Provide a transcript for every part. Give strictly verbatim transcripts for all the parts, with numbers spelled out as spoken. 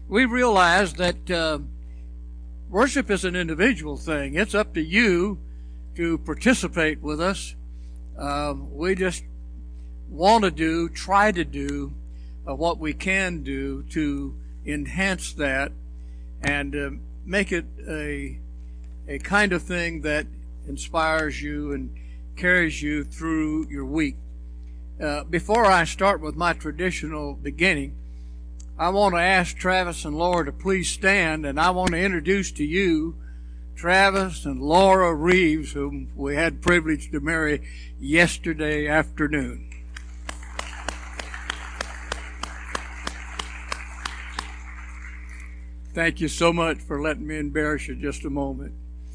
we realize that uh, worship is an individual thing. It's up to you to participate with us. Um, we just want to do, try to do uh, what we can do to enhance that and uh, make it a a kind of thing that inspires you and carries you through your week. Uh, before I start with my traditional beginning, I want to ask Travis and Laura to please stand, and I want to introduce to you Travis and Laura Reeves, whom we had the privilege to marry yesterday afternoon. Thank you so much for letting me embarrass you just a moment.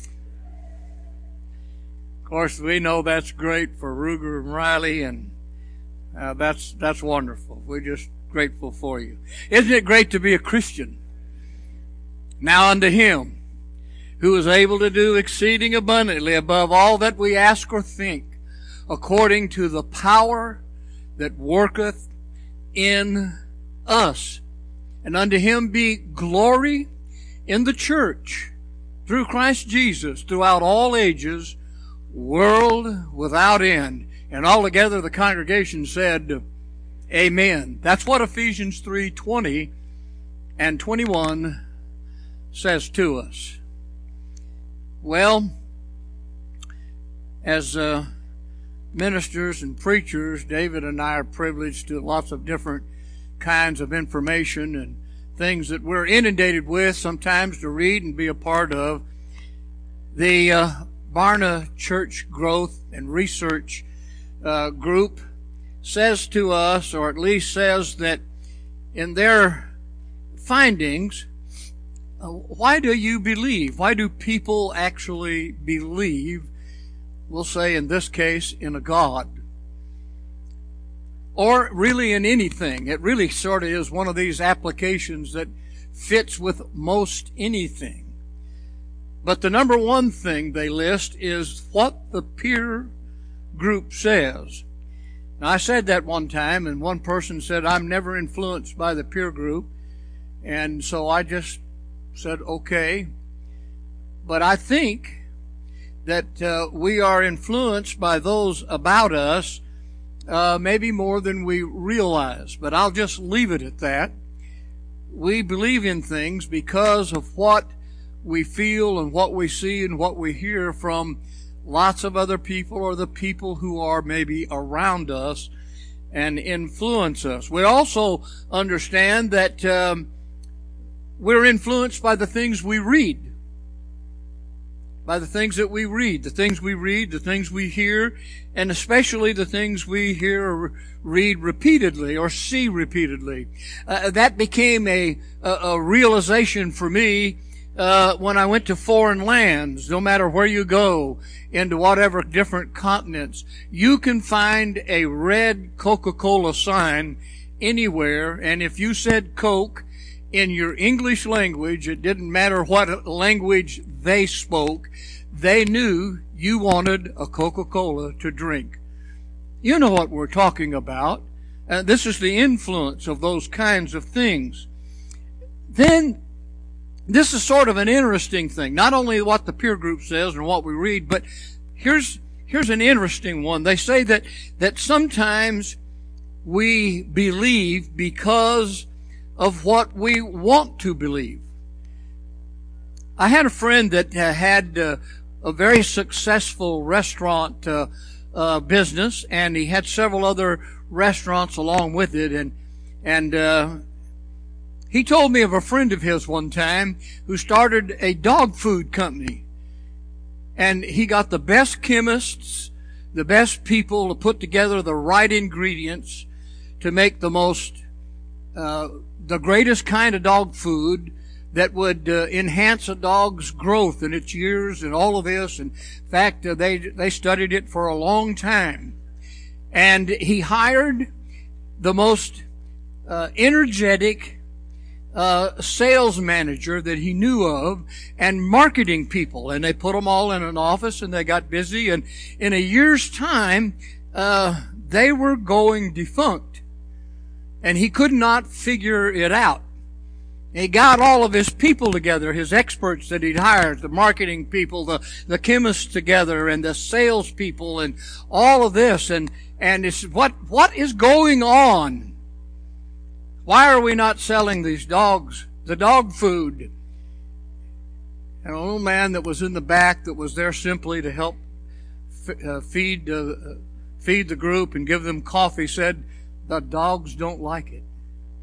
Of course, we know that's great for Ruger and Riley, and uh, that's that's wonderful. We're just grateful for you. Isn't it great to be a Christian? Now unto Him who is able to do exceeding abundantly above all that we ask or think, according to the power that worketh in us. And unto Him be glory in the church through Christ Jesus throughout all ages, world without end. And altogether the congregation said, Amen. That's what Ephesians three twenty and twenty-one says to us. Well, as uh, ministers and preachers, David and I are privileged to lots of different kinds of information and things that we're inundated with sometimes to read and be a part of. The uh, Barna Church Growth and Research uh, Group says to us, or at least says that in their findings, uh, why do you believe? Why do people actually believe, we'll say in this case, in a God? Or really in anything. It really sort of is one of these applications that fits with most anything. But the number one thing they list is what the peer group says. Now, I said that one time, and one person said, I'm never influenced by the peer group. And so I just said, okay. But I think that uh, we are influenced by those about us, uh, maybe more than we realize. But I'll just leave it at that. We believe in things because of what we feel and what we see and what we hear from lots of other people or the people who are maybe around us and influence us. We also understand that um, we're influenced by the things we read. By the things that we read, the things we read, the things we hear, and especially the things we hear or read repeatedly or see repeatedly. Uh, that became a, a, a realization for me uh, when I went to foreign lands. No matter where you go, into whatever different continents, you can find a red Coca-Cola sign anywhere, and if you said Coke in your English language, it didn't matter what language they spoke, they knew you wanted a Coca-Cola to drink. You know what we're talking about. Uh, this is the influence of those kinds of things. Then, this is sort of an interesting thing. Not only what the peer group says and what we read, but here's here's an interesting one. They say that, that sometimes we believe because of what we want to believe. I had a friend that uh, had uh, a very successful restaurant uh, uh, business, and he had several other restaurants along with it, and and uh, he told me of a friend of his one time who started a dog food company, and he got the best chemists, the best people to put together the right ingredients to make the most uh, the greatest kind of dog food that would uh, enhance a dog's growth in its years and all of this. In fact, uh, they they studied it for a long time. And he hired the most uh, energetic uh, sales manager that he knew of and marketing people. And they put them all in an office and they got busy. And in a year's time, uh, they were going defunct. And he could not figure it out. He got all of his people together, his experts that he'd hired, the marketing people, the, the chemists together, and the sales people, and all of this. And, and it's, what, what is going on? Why are we not selling these dogs, the dog food? And a little man that was in the back that was there simply to help f- uh, feed, uh, feed the group and give them coffee said, the dogs don't like it.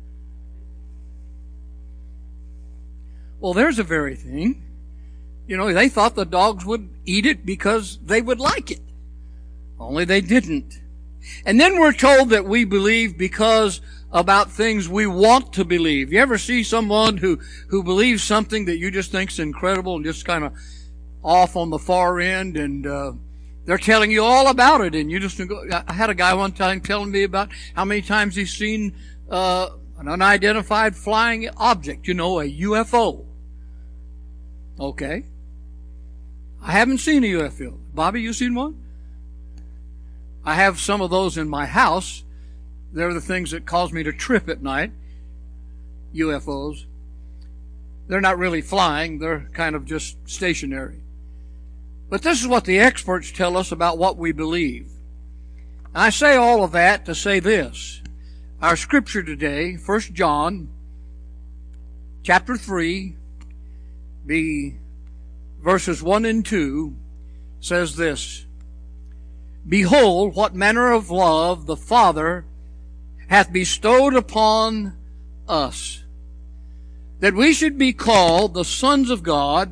Well, there's a very thing. You know, they thought the dogs would eat it because they would like it. Only they didn't. And then we're told that we believe because about things we want to believe. You ever see someone who, who believes something that you just think's incredible and just kind of off on the far end, and uh, they're telling you all about it, and you just go. I had a guy one time telling me about how many times he's seen uh, an unidentified flying object, you know, a U F O. Okay. I haven't seen a U F O. Bobby, you seen one? I have some of those in my house. They're the things that cause me to trip at night. U F Os. They're not really flying. They're kind of just stationary. But this is what the experts tell us about what we believe. I say all of that to say this. Our scripture today, First John, chapter three, the verses one and two, says this. Behold, what manner of love the Father hath bestowed upon us, that we should be called the sons of God.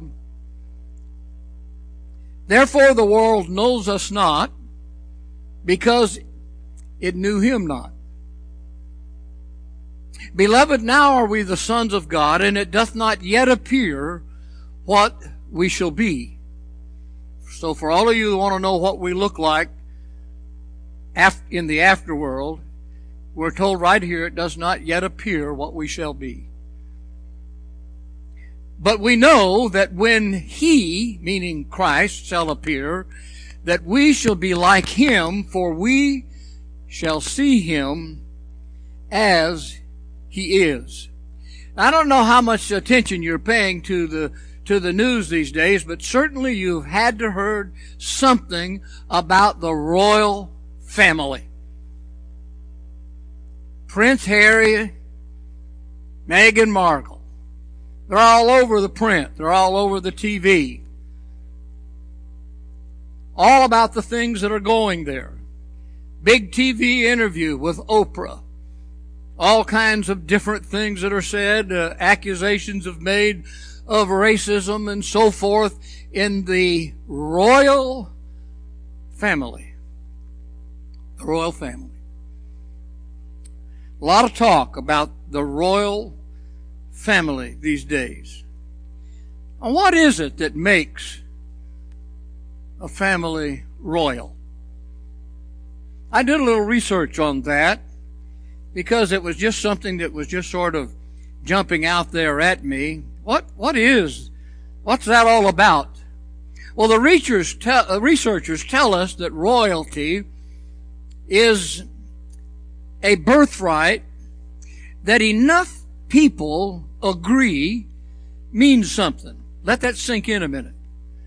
Therefore the world knows us not, because it knew him not. Beloved, now are we the sons of God, and it doth not yet appear what we shall be. So for all of you who want to know what we look like in the afterworld, we're told right here, it does not yet appear what we shall be. But we know that when he, meaning Christ, shall appear, that we shall be like him, for we shall see him as he is. I don't know how much attention you're paying to the to the news these days, but certainly you've had to heard something about the royal family. Prince Harry, Meghan Markle. They're all over the print. They're all over the T V. All about the things that are going there. Big T V interview with Oprah. All kinds of different things that are said. Uh, accusations have made of racism and so forth in the royal family. The royal family. A lot of talk about the royal family these days. And what is it that makes a family royal? I did a little research on that because it was just something that was just sort of jumping out there at me. What, what is, what's that all about? Well, the researchers tell, uh, researchers tell us that royalty is a birthright that enough people agree means something. Let that sink in a minute.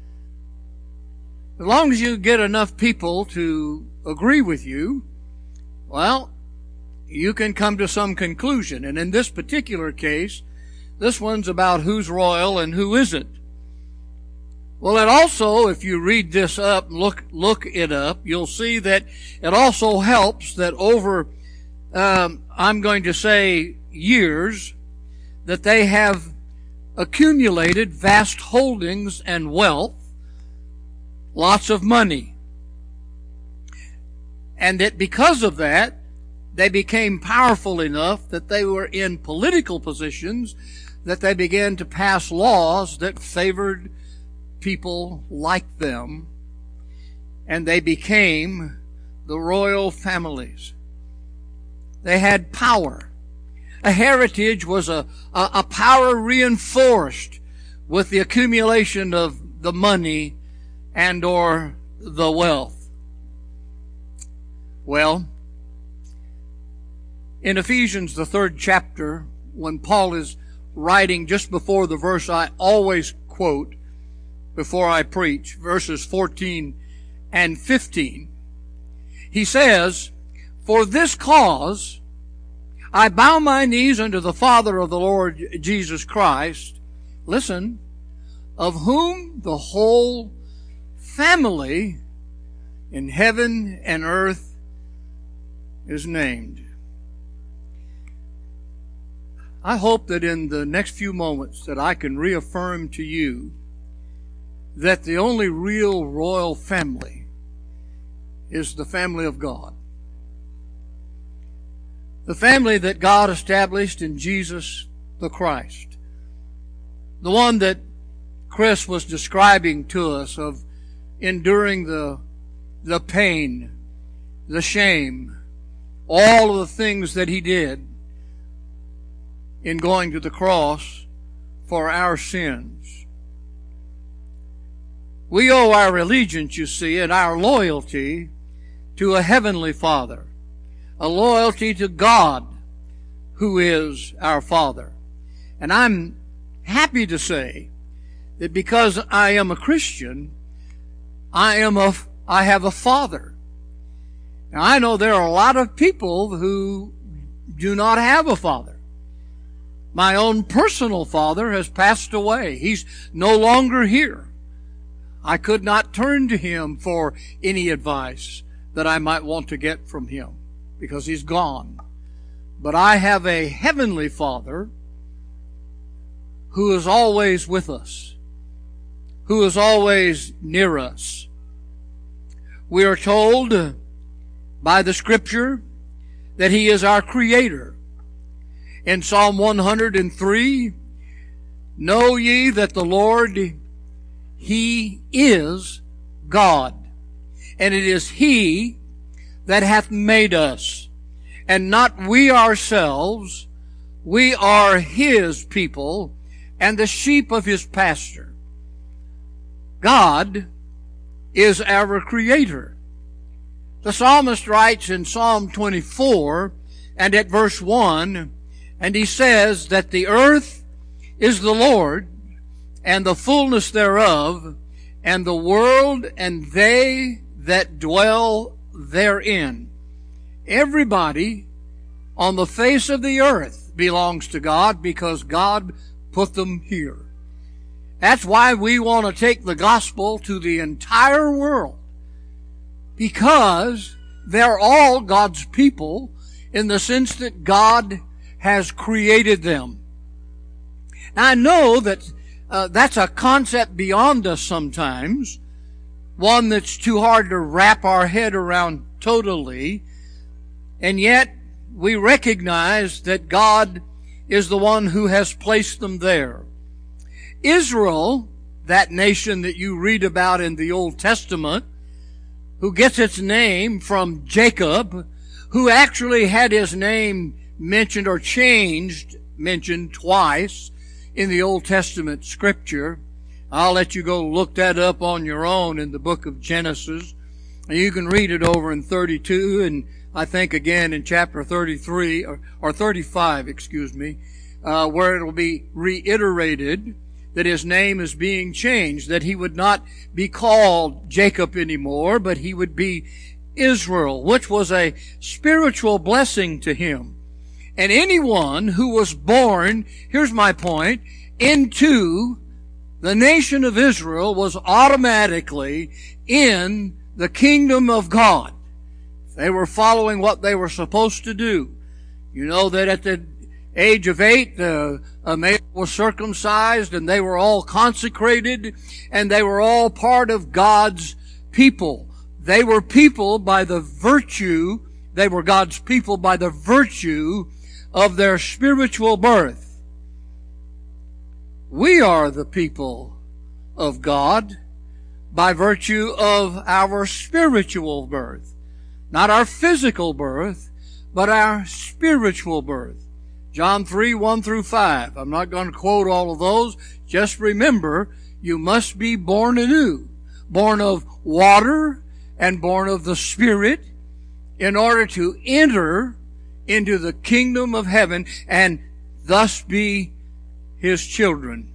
As long as you get enough people to agree with you, well, you can come to some conclusion. And in this particular case, this one's about who's royal and who isn't. Well, it also, if you read this up, look, look it up, you'll see that it also helps that over, um, I'm going to say years, that they have accumulated vast holdings and wealth, lots of money. And that because of that, they became powerful enough that they were in political positions that they began to pass laws that favored people like them, and they became the royal families. They had power. A heritage was a, a, a power reinforced with the accumulation of the money and or the wealth. Well, in Ephesians, the third chapter, when Paul is writing just before the verse I always quote before I preach, verses fourteen and fifteen. He says, "For this cause I bow my knees unto the Father of the Lord Jesus Christ," listen, "of whom the whole family in heaven and earth is named." I hope that in the next few moments that I can reaffirm to you that the only real royal family is the family of God. The family that God established in Jesus the Christ. The one that Chris was describing to us of enduring the, the pain, the shame, all of the things that he did in going to the cross for our sins. We owe our allegiance, you see, and our loyalty to a heavenly Father, a loyalty to God, who is our Father. And I'm happy to say that because I am a Christian, I am a, I have a Father. Now, I know there are a lot of people who do not have a father. My own personal father has passed away. He's no longer here. I could not turn to him for any advice that I might want to get from him because he's gone. But I have a heavenly Father who is always with us, who is always near us. We are told by the Scripture that he is our Creator. In Psalm one hundred three, "Know ye that the Lord, he is God, and it is he that hath made us, and not we ourselves. We are his people, and the sheep of his pasture." God is our Creator. The psalmist writes in Psalm twenty-four and at verse one, and he says that the earth is the Lord, and the fullness thereof, and the world and they that dwell therein. Everybody on the face of the earth belongs to God because God put them here. That's why we want to take the gospel to the entire world, because they're all God's people in the sense that God has created them. Now, I know that uh, that's a concept beyond us sometimes, one that's too hard to wrap our head around totally, and yet we recognize that God is the one who has placed them there. Israel, that nation that you read about in the Old Testament, who gets its name from Jacob, who actually had his name mentioned or changed, mentioned twice in the Old Testament Scripture. I'll let you go look that up on your own in the book of Genesis. And you can read it over in thirty-two and I think again in chapter thirty-three, or, or thirty-five, excuse me, uh, where it will be reiterated that his name is being changed, that he would not be called Jacob anymore, but he would be Israel, which was a spiritual blessing to him. And anyone who was born, here's my point, into the nation of Israel was automatically in the kingdom of God. They were following what they were supposed to do. You know that at the age of eight, uh, a male was circumcised and they were all consecrated and they were all part of God's people. They were people by the virtue, they were God's people by the virtue of their spiritual birth. We are the people of God by virtue of our spiritual birth. Not our physical birth, but our spiritual birth. John three, one through five. I'm not going to quote all of those. Just remember, you must be born anew. Born of water and born of the Spirit in order to enter into the kingdom of heaven and thus be His children.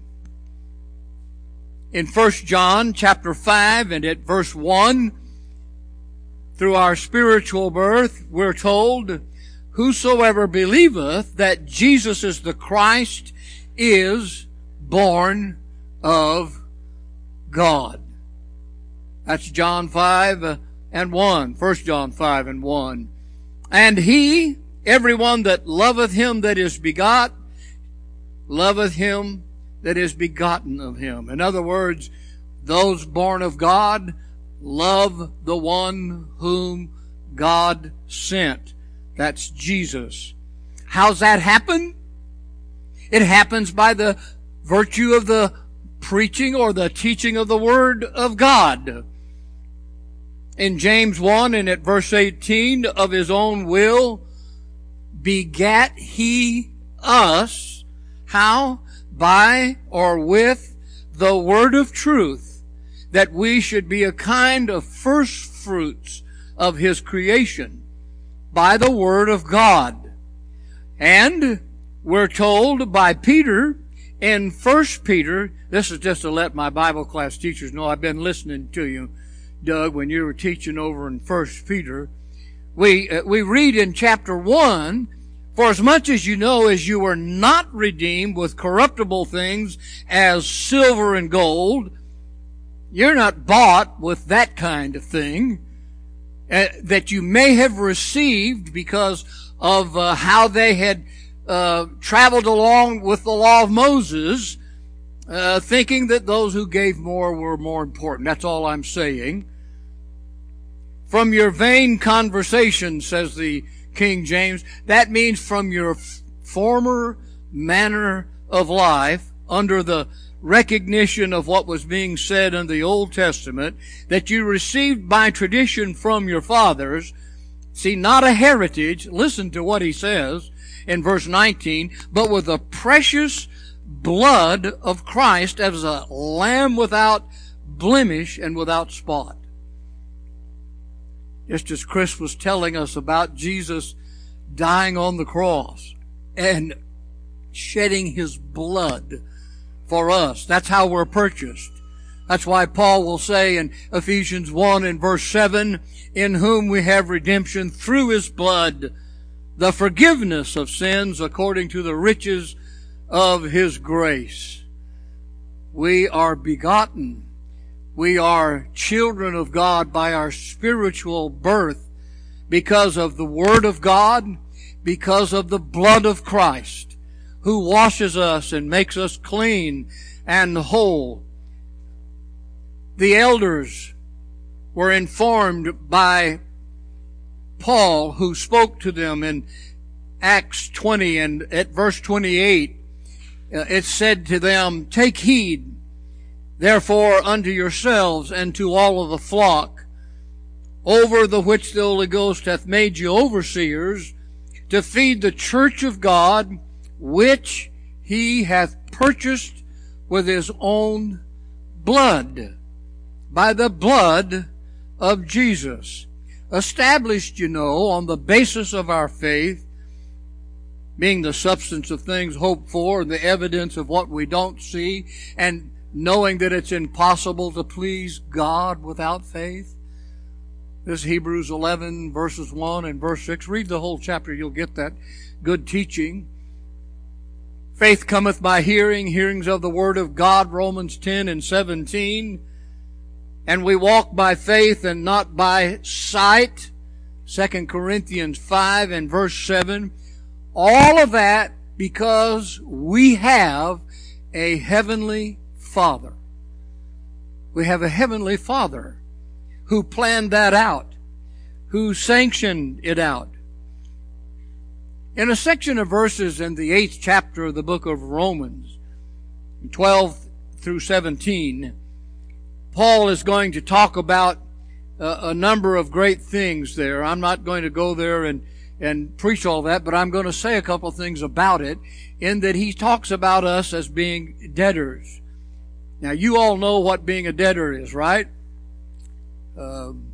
In First John chapter five and at verse one, through our spiritual birth, we're told, whosoever believeth that Jesus is the Christ is born of God. That's John five and one. First John five and one. And he, everyone that loveth him that is begot, loveth him that is begotten of him. In other words, those born of God love the one whom God sent. That's Jesus. How's that happen? It happens by the virtue of the preaching or the teaching of the Word of God. In James one and at verse eighteen, of his own will begat he us. How? By or with the word of truth, that we should be a kind of first fruits of his creation by the word of God. And we're told by Peter in First Peter, this is just to let my Bible class teachers know I've been listening to you, Doug, when you were teaching over in First Peter. We, uh, we read in chapter one, for as much as you know as you were not redeemed with corruptible things as silver and gold, you're not bought with that kind of thing, uh, that you may have received because of uh, how they had uh, traveled along with the law of Moses, uh, thinking that those who gave more were more important. That's all I'm saying. From your vain conversation, says the King James, that means from your f- former manner of life, under the recognition of what was being said in the Old Testament, that you received by tradition from your fathers. See, not a heritage, listen to what he says in verse nineteen, but with the precious blood of Christ as a lamb without blemish and without spot. Just as Chris was telling us about Jesus dying on the cross and shedding his blood for us. That's how we're purchased. That's why Paul will say in Ephesians one and verse seven, in whom we have redemption through his blood, the forgiveness of sins according to the riches of his grace. We are begotten. We are children of God by our spiritual birth because of the Word of God, because of the blood of Christ, who washes us and makes us clean and whole. The elders were informed by Paul, who spoke to them in Acts twenty, and at verse twenty-eight, it said to them, take heed therefore unto yourselves and to all of the flock, over the which the Holy Ghost hath made you overseers, to feed the church of God, which he hath purchased with his own blood, by the blood of Jesus. Established, you know, on the basis of our faith, being the substance of things hoped for and the evidence of what we don't see, and knowing that it's impossible to please God without faith. This is Hebrews eleven, verses one and verse six. Read the whole chapter, you'll get that good teaching. Faith cometh by hearing, hearings of the word of God, Romans ten and seventeen. And we walk by faith and not by sight, Second Corinthians five and verse seven. All of that because we have a heavenly Father. We have a heavenly Father who planned that out, who sanctioned it out. In a section of verses in the eighth chapter of the book of Romans, twelve through seventeen, Paul is going to talk about uh, a number of great things there. I'm not going to go there and, and preach all that, but I'm going to say a couple of things about it, in that he talks about us as being debtors. Now, you all know what being a debtor is, right? Um,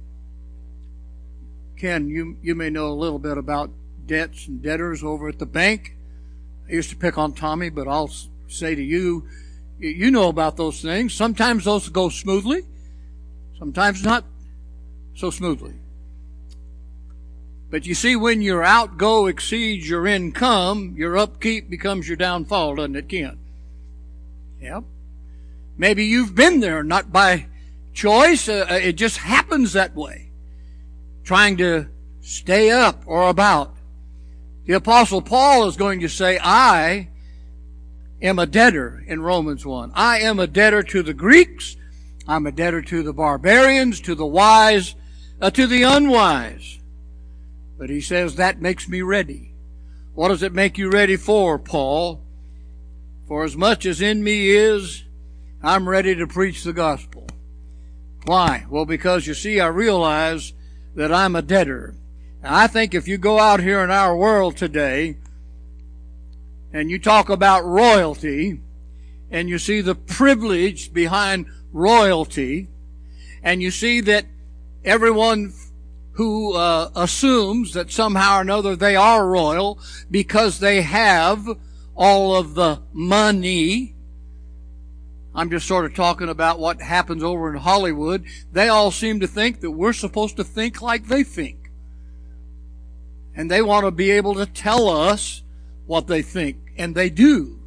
Ken, you, you may know a little bit about debts and debtors over at the bank. I used to pick on Tommy, but I'll say to you, you know about those things. Sometimes those go smoothly, sometimes not so smoothly. But you see, when your outgo exceeds your income, your upkeep becomes your downfall, doesn't it, Ken? Yep. Maybe you've been there, not by choice. Uh, it just happens that way. Trying to stay up or about. The Apostle Paul is going to say, I am a debtor in Romans one. I am a debtor to the Greeks. I'm a debtor to the barbarians, to the wise, uh, to the unwise. But he says that makes me ready. What does it make you ready for, Paul? For as much as in me is, I'm ready to preach the gospel. Why? Well, because you see, I realize that I'm a debtor. And I think if you go out here in our world today and you talk about royalty and you see the privilege behind royalty and you see that everyone who uh, assumes that somehow or another they are royal because they have all of the money. I'm just sort of talking about what happens over in Hollywood. They all seem to think that we're supposed to think like they think. And they want to be able to tell us what they think. And they do.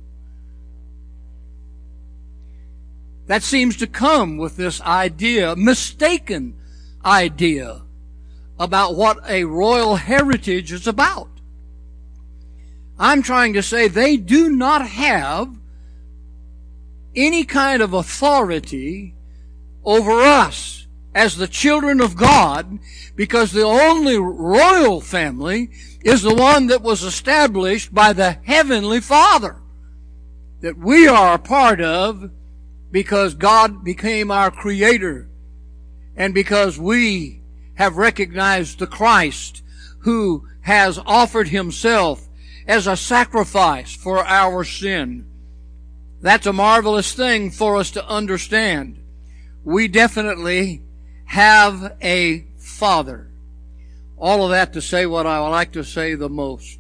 That seems to come with this idea, mistaken idea, about what a royal heritage is about. I'm trying to say they do not have any kind of authority over us as the children of God, because the only royal family is the one that was established by the Heavenly Father, that we are a part of because God became our Creator and because we have recognized the Christ who has offered Himself as a sacrifice for our sin. That's a marvelous thing for us to understand. We definitely have a Father. All of that to say what I would like to say the most.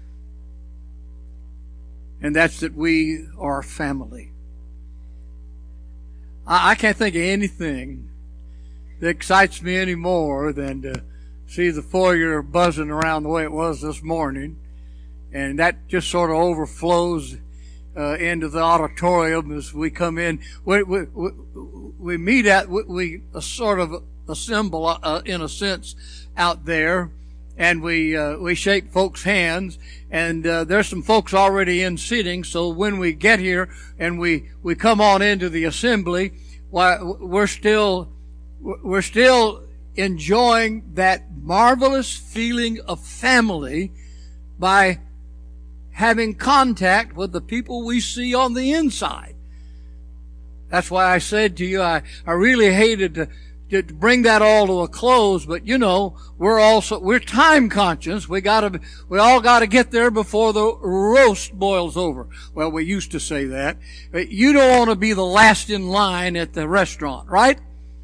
And that's that we are family. I, I can't think of anything that excites me any more than to see the foyer buzzing around the way it was this morning. And that just sort of overflows uh, into the auditorium as we come in. We, we, we, we meet at, we, we uh, sort of assemble uh, in a sense out there, and we uh, we shake folks' hands, and uh, there's some folks already in sitting, so when we get here and we, we come on into the assembly, why, we're still we're still enjoying that marvelous feeling of family by having contact with the people we see on the inside. That's why I said to you, I, I really hated to, to bring that all to a close, but you know, we're also, we're time conscious. We gotta, we all gotta get there before the roast boils over. Well, we used to say that. But you don't want to be the last in line at the restaurant, right?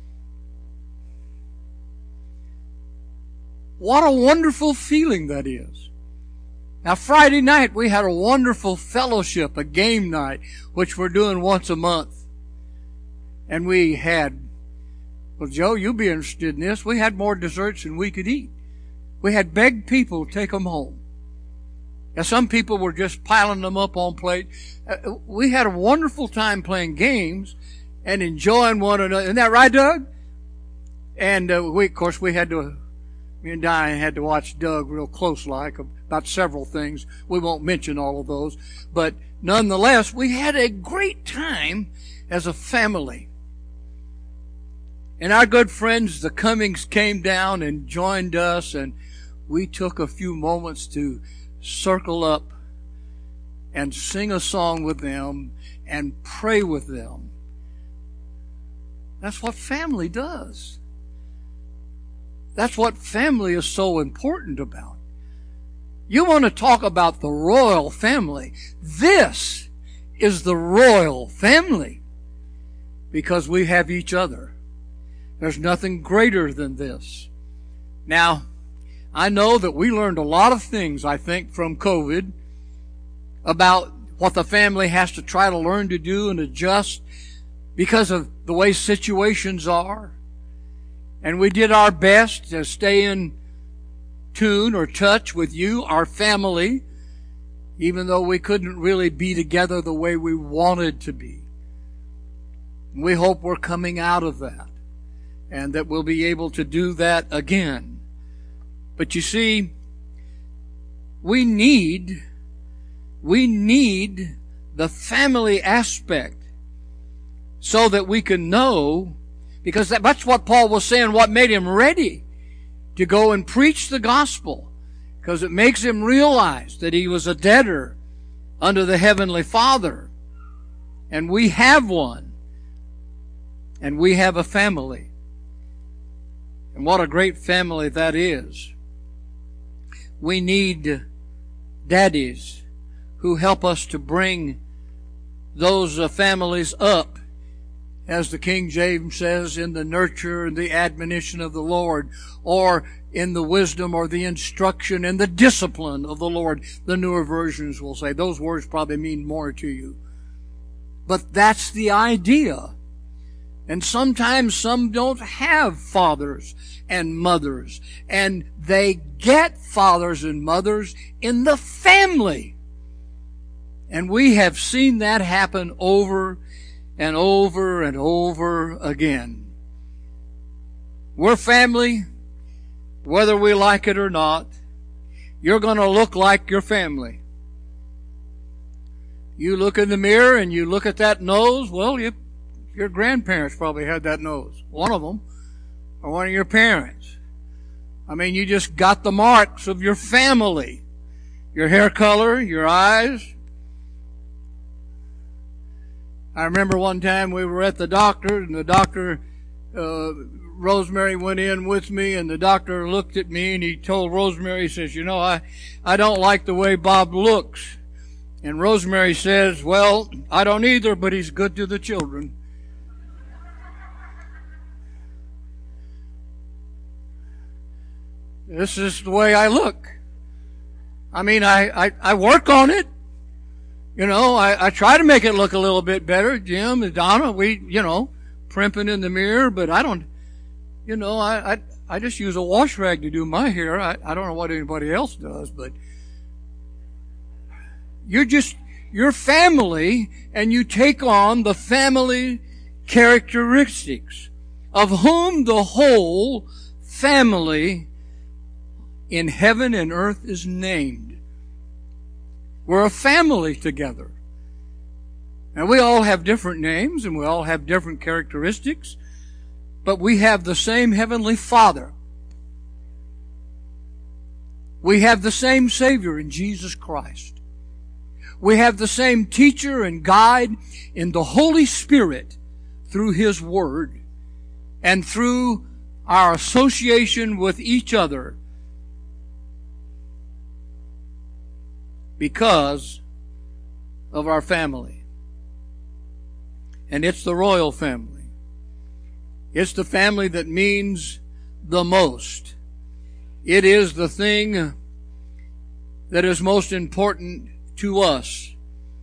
What a wonderful feeling that is. Now, Friday night, we had a wonderful fellowship, a game night, which we're doing once a month. And we had, well, Joe, you'll be interested in this, we had more desserts than we could eat. We had begged people to take them home. Now, some people were just piling them up on plate. Uh, we had a wonderful time playing games and enjoying one another. Isn't that right, Doug? And uh, we, of course, we had to, me and Diane had to watch Doug real close like about several things. We won't mention all of those. But nonetheless, we had a great time as a family. And our good friends, the Cummings, came down and joined us, and we took a few moments to circle up and sing a song with them and pray with them. That's what family does. That's what family is so important about. You want to talk about the royal family. This is the royal family because we have each other. There's nothing greater than this. Now, I know that we learned a lot of things, I think, from COVID about what the family has to try to learn to do and adjust because of the way situations are. And we did our best to stay in tune or touch with you, our family, even though we couldn't really be together the way we wanted to be. We hope we're coming out of that and that we'll be able to do that again. But you see, we need, we need the family aspect so that we can know, because that's what Paul was saying, what made him ready to go and preach the gospel, because it makes him realize that he was a debtor under the Heavenly Father. And we have one. And we have a family. And what a great family that is. We need daddies who help us to bring those uh, families up, as the King James says, in the nurture and the admonition of the Lord, or in the wisdom or the instruction and the discipline of the Lord. The newer versions will say. Those words probably mean more to you. But that's the idea. And sometimes some don't have fathers and mothers, and they get fathers and mothers in the family. And we have seen that happen over and over and over again. We're family, whether we like it or not. You're going to look like your family. You look in the mirror and you look at that nose, well, you, your grandparents probably had that nose. One of them, or one of your parents. I mean, you just got the marks of your family. Your hair color, your eyes. I remember one time we were at the doctor, and the doctor, uh, Rosemary went in with me, and the doctor looked at me, and he told Rosemary, he says, you know, I, I don't like the way Bob looks. And Rosemary says, well, I don't either, but he's good to the children. This is the way I look. I mean, I, I, I work on it. You know, I, I try to make it look a little bit better. Jim and Donna, we, you know, primping in the mirror, but I don't, you know, I, I, I just use a wash rag to do my hair. I, I don't know what anybody else does, but you're just, you're family, and you take on the family characteristics, of whom the whole family in heaven and earth is named. We're a family together. And we all have different names, and we all have different characteristics, but we have the same Heavenly Father. We have the same Savior in Jesus Christ. We have the same teacher and guide in the Holy Spirit through His Word and through our association with each other, because of our family. And it's the royal family. It's the family that means the most. It is the thing that is most important to us.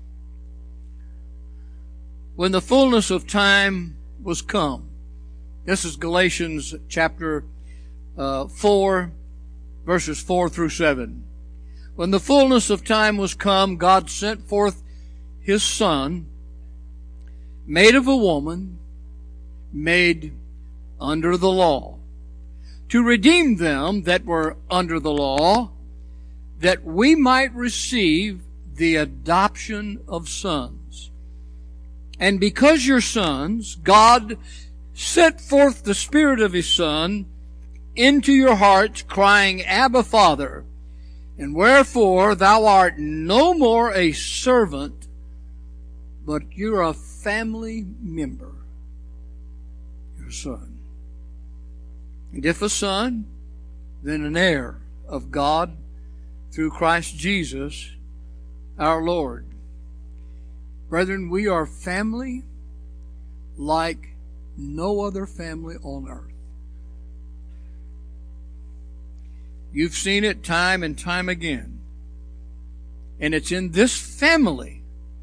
When the fullness of time was come, this is Galatians chapter uh, four, verses four through seven. When the fullness of time was come, God sent forth His Son, made of a woman, made under the law, to redeem them that were under the law, that we might receive the adoption of sons. And because you're sons, God sent forth the Spirit of His Son into your hearts, crying, Abba, Father. And wherefore thou art no more a servant, but you're a family member. You're a son. And if a son, then an heir of God through Christ Jesus our Lord. Brethren, we are family like no other family on earth. You've seen it time and time again. And it's in this family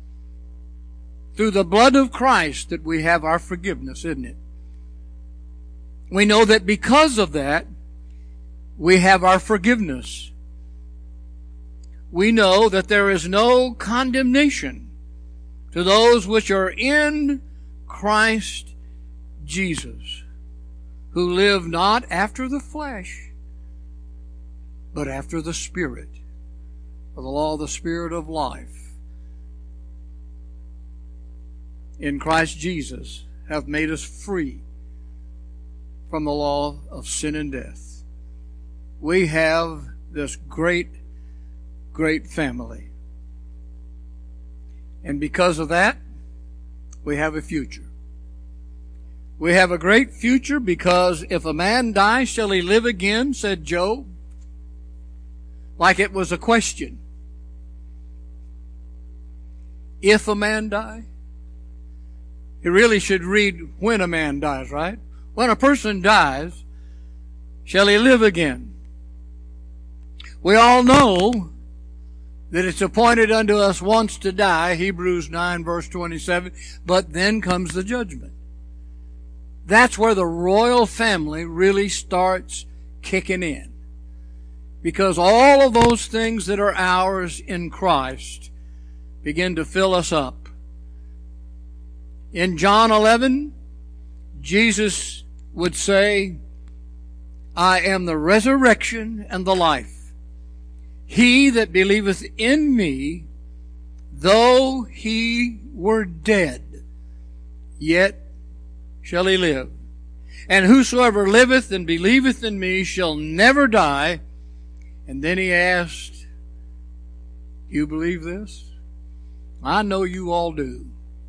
through the blood of Christ that we have our forgiveness, isn't it? We know that because of that, we have our forgiveness. We know that there is no condemnation to those which are in Christ Jesus, who live not after the flesh, but after the Spirit, for the law of the Spirit of life in Christ Jesus hath made us free from the law of sin and death. We have this great, great family. And because of that, we have a future. We have a great future because if a man die, shall he live again, said Job. Like it was a question. If a man die? It really should read when a man dies, right? When a person dies, shall he live again? We all know that it's appointed unto us once to die, Hebrews nine verse twenty-seven, but then comes the judgment. That's where the royal family really starts kicking in. Because all of those things that are ours in Christ begin to fill us up. In John eleven, Jesus would say, I am the resurrection and the life. He that believeth in me, though he were dead, yet shall he live. And whosoever liveth and believeth in me shall never die. And then he asked, you believe this? I know you all do.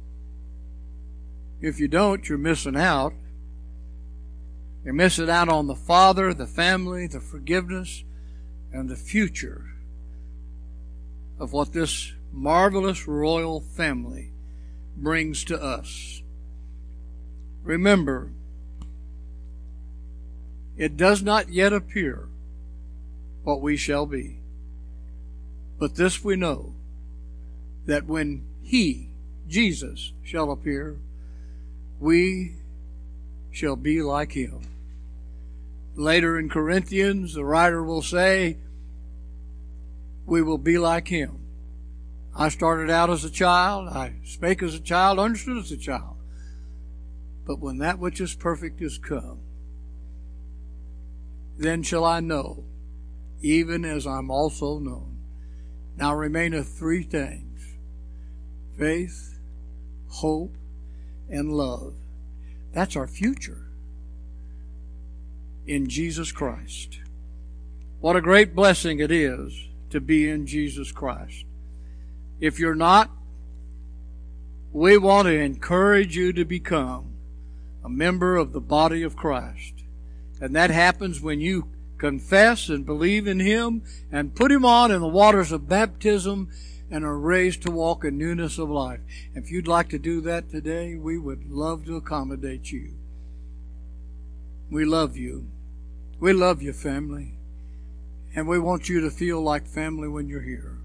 If you don't, you're missing out. You're missing out on the Father, the family, the forgiveness, and the future of what this marvelous royal family brings to us. Remember, it does not yet appear what we shall be. But this we know, that when He, Jesus, shall appear, we shall be like Him. Later in Corinthians, the writer will say, we will be like Him. I started out as a child, I spake as a child, understood as a child. But when that which is perfect is come, then shall I know, even as I'm also known. Now remaineth three things: faith, hope, and love. That's our future in Jesus Christ. What a great blessing it is to be in Jesus Christ. If you're not, we want to encourage you to become a member of the body of Christ. And that happens when you confess and believe in Him and put Him on in the waters of baptism and are raised to walk in newness of life. If you'd like to do that today, we would love to accommodate you. We love you. We love you, family. And we want you to feel like family when you're here.